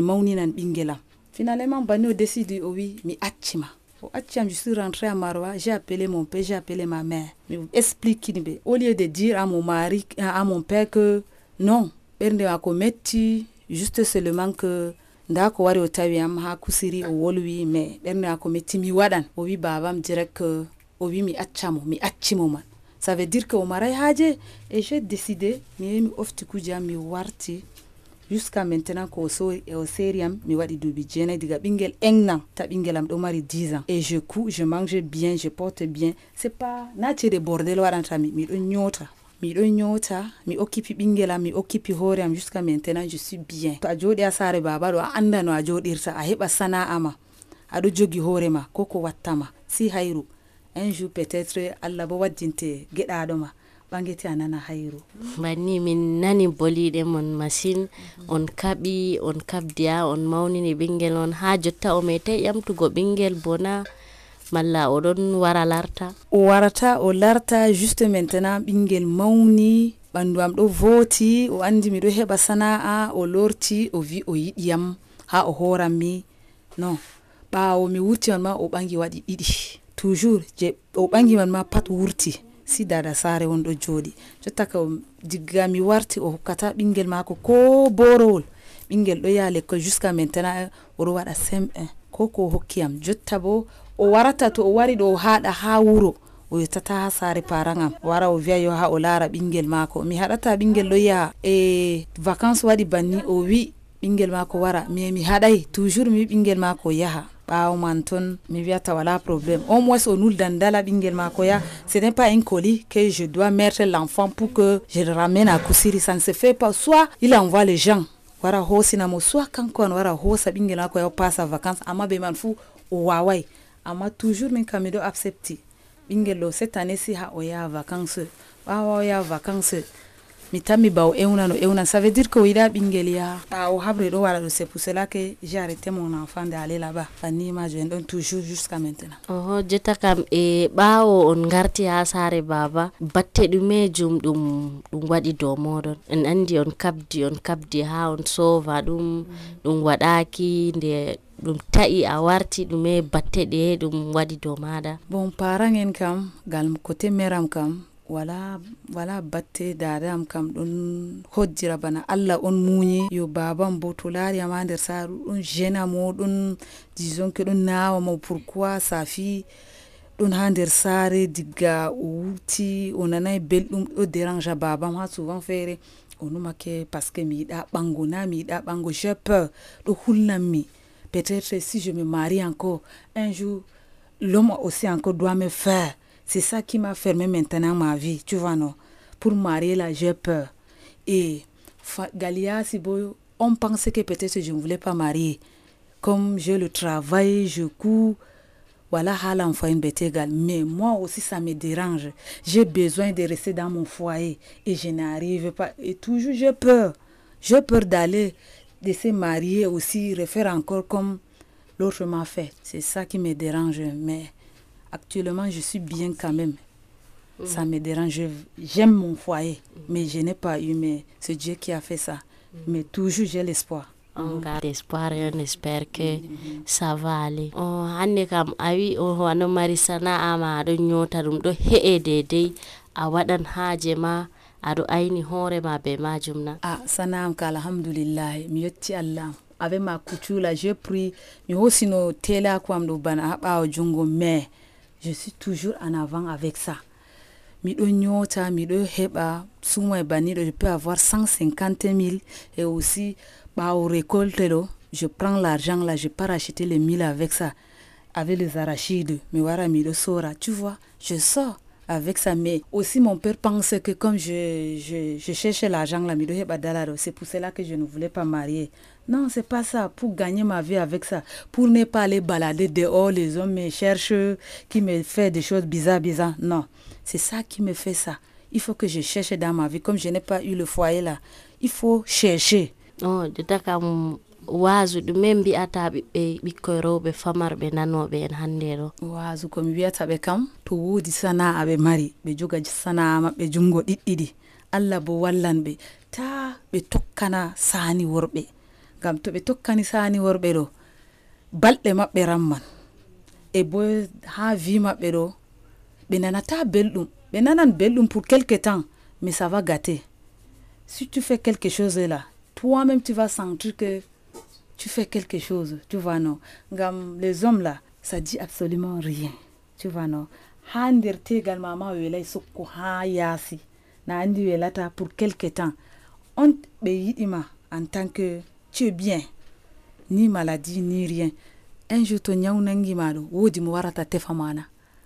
Finalement, Bano décide, oui, mais achima. Je suis rentrée à Maroua, j'ai appelé mon père, j'ai appelé ma mère. Mais explique, au lieu de dire à mon mari, à mon père que non, juste seulement que ndako wari otawi am ha Kusiri o wolwi mais berne ako metti mi wadan o wi babam direct que o wi mi accamo mi accimo man. Ça veut dire que o maray haje et j'ai décidé mi mi ofti kujam mi warti jusqu'à maintenant ko so e o seriam mi wadi dubi jena diga bingel engnan ta bingelam do mari dix ans et je cou je mange bien je porte bien c'est pas nature de bordel wadanta mi mi do nyota mi do nyota mi occupe bingelam mi occupe hoream jusqu'à maintenant je suis bien to a jodi a sare baba do anda no a jodirta a heba sana ama ado jogi horema koko wattama si hayru un jour peut-être Allah bo waddinte gedado ma bangeti anana hayru banni min nani bolide mon machine on kabi on kabdia on mawnini bingel on ha jotta o mete yamtugo bingel bona malla o don wara larta o warata o larta juste maintenant bingel mawni bandu am do voti o andi mi do heba sanaa o lorti o vi o yidiyam ha o horammi non bawo mi wurti on ma o bangi wadi didi toujours je o bangi man ma pat wurti si dada sare won do jodi jotta ka digga mi warti o kata bingel mako ko borol bingel do yale ko jusqu'à maintenant o ro wada sem un koko hokkiyam jotta bo o warata to o wari do hada ha wuro o yetata ha sare parangam wara o viya yo ha o lara bingel mako mi hadata bingel do ya e vacances wadi banni o wi bingel mako wara mi mi hadai toujours mi bingel mako yaha bawo man ton mi viata wala problème au moins on nous dandala bingel mako ya ce n'est pas un colis que je dois mettre l'enfant pour que je le ramène à Kusiri, ça ne se fait pas. Soit il envoie les gens wara hosi na mo soit kan kon wara hosa bingel mako ya passe vacances ama be man fu o wawai ama toujours min kamido accepter bingel lo cette année si ha o ya vacances wa ya vacances mi tami bawo euna no euna ça veut dire que wida bingel ya o habre do wala do c'est pour cela que j'ai arrêté mon enfant d'aller là-bas ani ma je donne toujours jusqu'à maintenant. Oh jeta kam e bawo on garti ha sare baba batte dume jum dum dum wadi do modon en andi on kabdi on kabdi ha on sova dum dum wadaki nde dum ta'i a warti dume batte de dum wadi do mada. Bon parents en kam gal côté meram kam wala wala batte dadam kam don hojjira bana Allah on muñi yo babam bo to lari ama der saru don jena mo don disons que don nawa mo pourquoi sa fille don hander sare diga wuti onanay beldum o dérange babam ha souvent faire onuma ke parce que mi da bango na mi da bango j'ai peur do hulnami peut-être si je me marie encore un jour l'homme aussi encore doit me faire. C'est ça qui m'a fermé maintenant ma vie, tu vois, non? Pour marier là, j'ai peur. Et Galia, si bon, on pensait que peut-être je ne voulais pas marier. Comme j'ai le travail, je cours, voilà, l'enfant une bête égale. Mais moi aussi, ça me dérange. J'ai besoin de rester dans mon foyer et je n'arrive pas. Et toujours, j'ai peur. J'ai peur d'aller, de se marier aussi, refaire encore comme l'autre m'a fait. C'est ça qui me dérange. Mais actuellement, je suis bien quand même. Mm. Ça me dérange. J'aime mon foyer, mm. mais je n'ai pas eu. Mais c'est Dieu qui a fait ça. Mm. Mais toujours, j'ai l'espoir. On garde espoir et on espère que ça va aller. Oh, hande kam awi o wano mari sana'a ma do nyota dum do he'e dedei a wadan haaje ma ado aini hore ma be majum na. Ah, sana'a ka alhamdulillah mi yotti Allah. Avec ma couture là, j'ai pris mi hosino tela kwam do bana haba o jungo mais je suis toujours en avant avec ça. Mi do nyota, mi do heba suma bani do je peux avoir cent cinquante mille et aussi bah, au récolte, je prends l'argent là, je pars acheter les mille avec ça, avec les arachides, mais voilà, mi sora, tu vois, je sors avec ça, mais aussi mon père pense que comme je, je, je cherchais l'argent là, c'est pour cela que je ne voulais pas marier. Non, c'est pas ça, pour gagner ma vie avec ça, pour ne pas aller balader dehors, les hommes me cherchent, qui me fait des choses bizarres, bizarres, non, c'est ça qui me fait ça. Il faut que je cherche dans ma vie, comme je n'ai pas eu le foyer là, il faut chercher. Oh, de takam wazu du men bi'ata ɓiɓɓe ɓikkoy rewɓe famarɓe nanoɓe en hannde ɗo. Wazu komi wiyata ɓe kam to woodi sana'a ɓe mari ɓe joga sana'a maɓɓe jungo ɗiɗɗiɗi Allah bo wallan ɓe ta ɓe tokkana sani worɓe ngam to ɓe tokkani sani worɓe ɗo balɗe maɓɓe ramman e bo ha vi maɓɓe ɗo ɓe nanata belɗum ɓe nanan belɗum pour quelque temps mais ça va gâter. Si tu fais quelque chose là, toi-même tu vas sentir que tu fais quelque chose, tu vois non. Gam les hommes là, ça dit absolument rien, tu vois non. Handirte également ma wela sokko ha yasi na andi welata pour quelque temps. On be yidima en tant que tu es bien, ni maladie ni rien. Un jour to nyaw nangi mado wodi mo warata tefamana.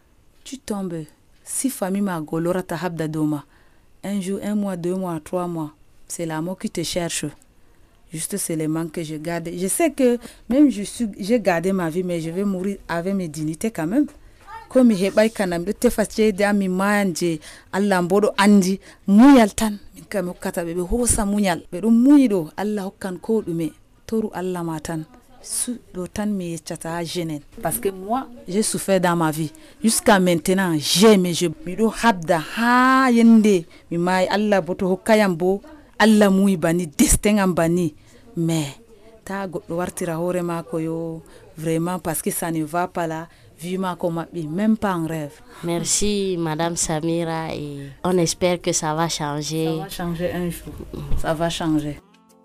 Tu tombes, si famille ma golorata habda doma. Un jour, un mois, deux mois, trois mois. C'est l'amour qui te cherche. Juste c'est les manques que je garde. Je sais que même je suis, j'ai gardé ma vie, mais je vais mourir avec mes dignités quand même. Comme je n'ai kanam de te fatiguer de mi manje Allah mbodo andi muyal tan min kam hokkata be hosa muyal be do muyido Allah hokkan ko dume toru Allah matan su do tan mi yeccata jenen parce que moi j'ai souffert dans ma vie jusqu'à maintenant j'ai mais je mi do habda ha yende mi mai Allah boto hokkayam bo Allah muy bani destin am bani mais ta goddo wartira hore mako yo vraiment parce que ça ne va pas là vivement comme même pas en rêve. Merci Madame Samira et on espère que ça va changer. Ça va changer un jour. Ça va changer.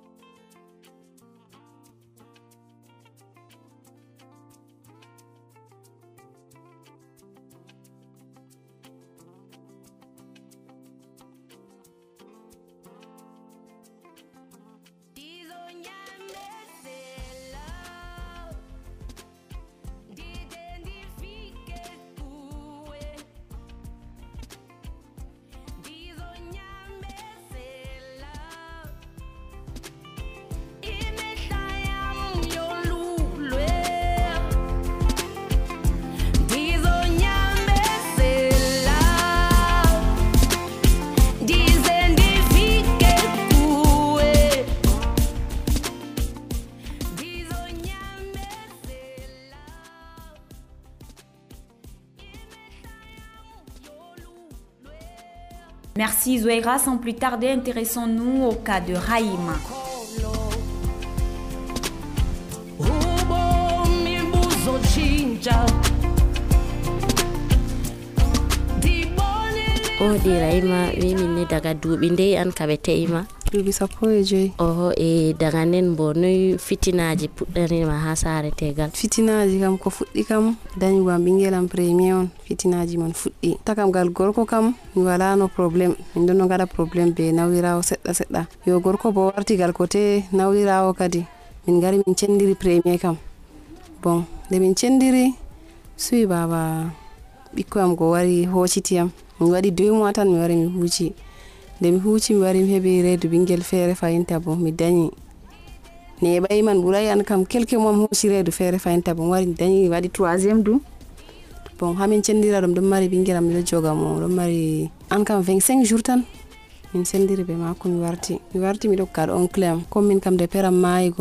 Merci Zouaira, sans plus tarder, intéressons-nous au cas de Raïma. O di Raïma, wi minne daga duuɓi ndey an kaɓe te'ima duuɓi sappo e joyi. Oho, e daga nden bo noy fitinaji puɗɗanima ha saare tegal? Fitinaji kam ko fuɗɗi kam dañugo am ɓinguel am premier on fitinaji man fuɗɗi takam gal gorko kam mi wala no probléme min ɗon no gaɗa probléme be nawlirawo seɗɗa seɗɗa yo gorko bo wartigal kote nawlirawo kadi min gari min cendiri premier kam bon nde min cendiri suwi baba ɓikko am go wari hoccitiyam mi waɗi deux mois tan mi wari mi huuci nde mi huuci mi wari mi heɓi reedu ɓinguel feere fayinta bo mi dañi neɓayi man ɓuray an kam quelque mois mi hooci reedu feere fayinta bo mi wari mi dañi mi waɗi troisiéme dum bon hamin cendira ɗum ɗon mari ɓinguel am miɗo joga mo ɗon mari an kam vingt-cinq jours tan min sendiri be mako mi warti mi warti miɗo kaɗo oncle am comme min kam de peram mayigo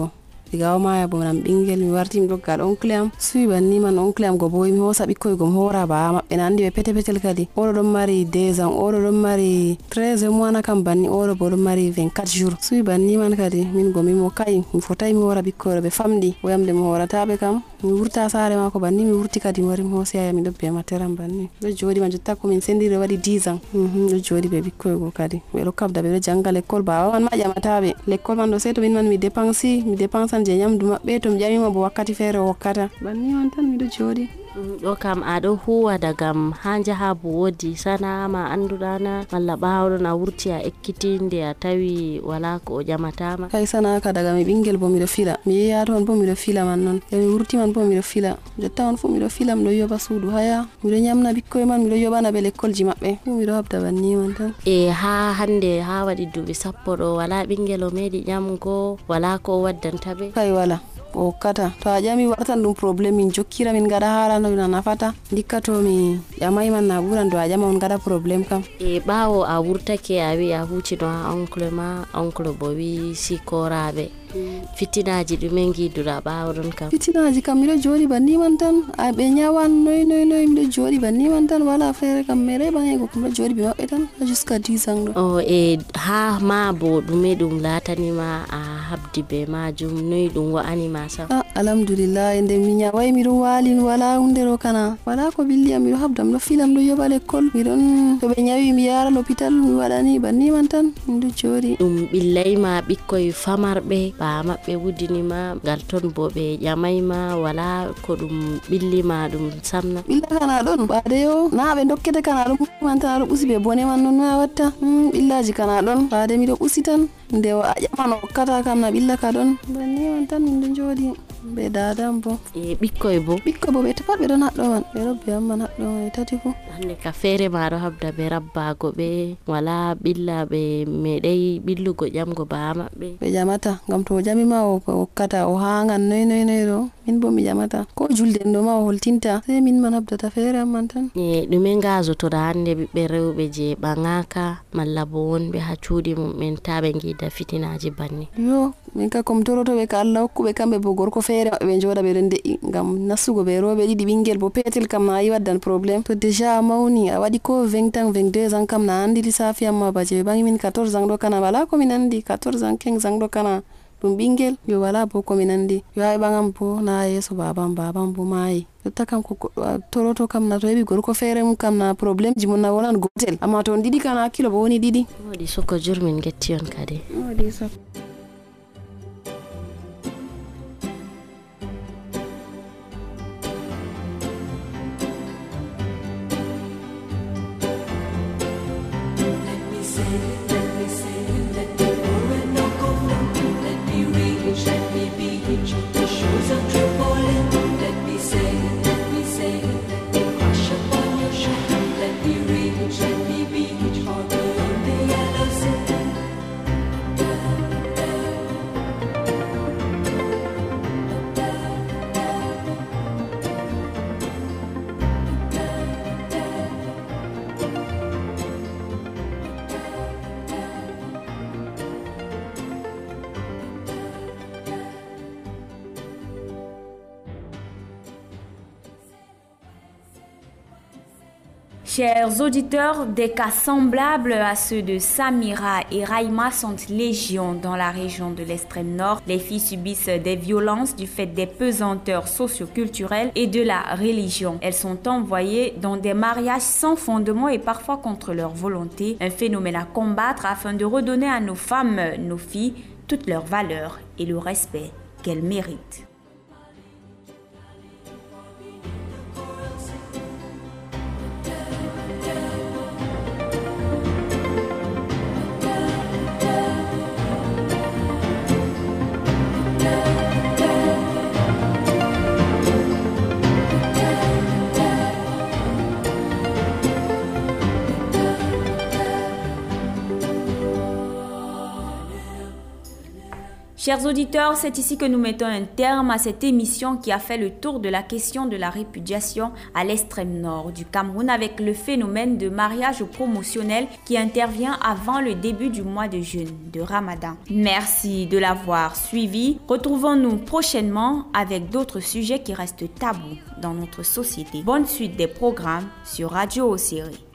diga o maya bo nam ɓingel mi warti mi doggal oncle am suwi banni man oncle am go bo mi hosa ɓikkoy gom hora ba maɓɓe na andi ɓe pete petel kadi oɗo ɗon mari deux ans oɗo ɗon mari treize mois na kam banni oɗo bo ɗon mari vingt-quatre jours suwi banni man kadi min go mimo kay mi fotai mi hora ɓikkoy ɓe famɗi o yamde mi horataɓe kam mi wurta sare mako banni mi wurti kadi mi wari mi hosi aya mi ɗo be materam banni ɗo joɗi ma jotta ko min sendiri waɗi dix ans ɗo joɗi ɓe ɓikkoy go kadi ɓeɗo kabda ɓeɗo janga l'école baba man ma ƴamataɓe l'école man ɗo sei to min man mi dépensi mi dépensan je nyamdu maɓɓe to mi ƴamima bo wakkati feere o hokkata banni man tan miɗo joɗi ɗo kam aɗo huwa dagam ha jaha bo wodi sana ma anduɗana malla ɓawɗon a wurti a ekkitinde a tawi wala ko o ƴamatama kay sana ka daga mi ɓingel bo miɗo fila mi yeeya toon bo miɗo fila man noon e mi wurti man bo miɗo fila jotta on fu miɗo fila miɗo yoɓa suudu haya miɗo ñamna ɓikkoye man miɗo yoɓana ɓe l'école ji maɓɓe fu miɗo habda banni man tan e ha hande ha waɗi duuɓi sappo ɗo wala ɓingel o meeɗi ƴamgo wala ko o waddantaɓe kay wala o hokkata to a ƴami wartan ɗum probléme min jokkira min gaɗa haala no na nafata dikka to mi ƴamay man na ɓuran do a ƴama on gaɗa probléme kam e ɓawo a wurtake a wi a huccino ha oncle ma oncle bo wi sikoraɓe fitinaji ɗumen giduɗa ɓawɗon kam fitinaji kam miɗo joɗi banni man tan a ɓe ñawan noy noy noy miɗo joɗi banni man tan wala feere kam meɗe ɓangego ko miɗo joɗi ɓe maɓɓe tan jusqu'à dix ans ɗo o e ha ma bo ɗume ɗum latanima a habdi be majum noy ɗum wa'anima sam ah, alhamdulillah nde mi ñaway miɗo wali wala hunde ɗo kana wala ko billi am miɗo habda miɗo fila miɗo yoɓa l'école miɗon to ɓe ñawi mi yara l'hôpital mi waɗani banni man tan miɗo joɗi ɗum ɓillayma ɓikkoye famarɓe ba maɓɓe wudinima ngal ton bo ɓe ƴamayma wala ko ɗum ɓillima ɗum samna ɓilla kana ɗon ɓade yo na ɓe dokkete kana ɗum man tan aɗo ɓusi ɓe bone man non no a watta ɓillaji kana ɗon ɓade miɗo ɓusi tan nde a ƴamano hokkata kam na ɓilla ka ɗon banni man tan min ɗo joɗi be dadam bo e ɓikkoye bo ɓikkoye bo ɓe pat ɓe ɗon haɗɗo man ɓe robbe amma haɗɗo man ɓe tati fu hande ka feere maɗo habda ɓe rabbago ɓe wala ɓilla ɓe meɗay ɓillugo ƴamgo ba maɓɓe ɓe ƴamata ngam to o ƴamima o hokkata o hangan noy noy noy ɗo min bo mi ƴamata ko julden ɗo ma o holtinta sei min man habdata feere amman tan e ɗume gazotoɗa hande ɓiɓɓe rewɓe je ɓagaka malla bo wonɓe ha cuuɗi mumɓen ta ɓe guida fitinaji banni yo min ka kom torotoɓe ka Allah hokkuɓe kamɓe bo gorko feere maɓɓe ɓe joɗa ɓeɗon de'i ngam nassugo ɓe rewɓe ɗiɗi ɓingel bo petel kam na yi waddan probléme to déjà a mawni a waɗi ko vingt ans vingt-deux ans kam na andi lissafi amma ba je ɓe ɓangi min quatorze ans ɗo kana wala komin andi quatorze ans quinze ans ɗo kana ɗum ɓingel yo wala bo komin andi yo ha ɓagam bo na yeeso babam babam bo maayi jotta kam ko goɗɗo a toroto kam na to heɓi gorko feere mum kam na probléme ji mon na wonan gotel amma to on ɗiɗi kana hakkilo bo woni ɗiɗi waɗi soko jurmin getti on kadi waɗi soko Chers auditeurs, des cas semblables à ceux de Samira et Raïma sont légion dans la région de l'extrême nord. Les filles subissent des violences du fait des pesanteurs socioculturelles et de la religion. Elles sont envoyées dans des mariages sans fondement et parfois contre leur volonté. Un phénomène à combattre afin de redonner à nos femmes, nos filles, toutes leurs valeurs et le respect qu'elles méritent. Chers auditeurs, c'est ici que nous mettons un terme à cette émission qui a fait le tour de la question de la répudiation à l'extrême nord du Cameroun avec le phénomène de mariage promotionnel qui intervient avant le début du mois de jeûne de Ramadan. Merci de l'avoir suivi. Retrouvons-nous prochainement avec d'autres sujets qui restent tabous dans notre société. Bonne suite des programmes sur Radio Osiri.